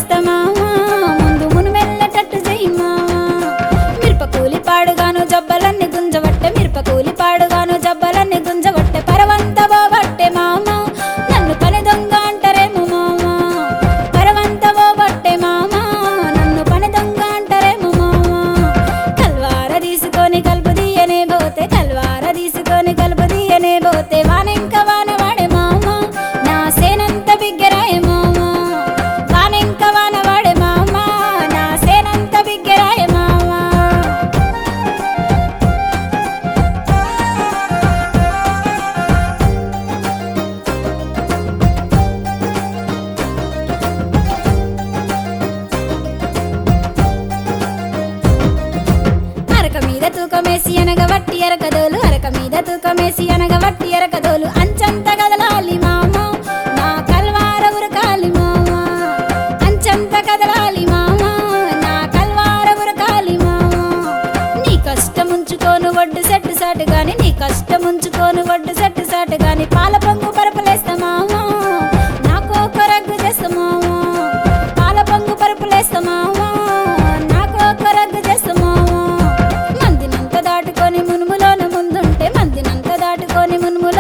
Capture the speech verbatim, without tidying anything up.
పరుపులేస్తా మావా ముందు మునుమెల్లటట్టు చెయ్యి మావా మిరపకూలి పాడుగాను జబ్బలన్నీ గుంజవట్టె మిరపకూలి పాడుగాను జబ్బలన్నీ గుంజవట్టె పరవంత పోబట్టే మామా నన్ను పని దొంగ అంటారేమో మామా పరవంత పోబట్టే మామా నన్ను పని దొంగ అంటారేమో మామా కల్వార తీసుకొని కలుపు తీయనే పోతే కల్వార తీసుకొని కలుపు తీయనే పోతే వానెంక వాన వాడే మామా నా సేనంత బిగ్గరాయే మామా వానెంక వాన వాడే మామా నా సేనంత బిగ్గరాయే మామా అరక మీద తూకమేసి అనగ వట్టి ఎరకదోలు అరక మీద తూకమేసి అనగ వట్టి ఎరకదోలు అంచంత కదలాలి మామా నా కల్వార ఉరకాలి మామా అంచంత కదలాలి మామా నా కల్వార ఉరకాలి మామా నీ కష్టముంచుకోను వడ్డు సెట్టు సాటు గాని నీ కష్టముంచుకోను వడ్డు సెట్టు సాటు గాని పాల పొంగు పరుపులేస్తా మామా నాకో కొరగ్గు చేస్తా మామా పాల పొంగు పరుపులేస్తా మామా నాకో కొరగ్గు చేస్తా మామా మందినంత దాటుకొని మునుములోన ముందుంటే మందినంత దాటుకొని మునుములో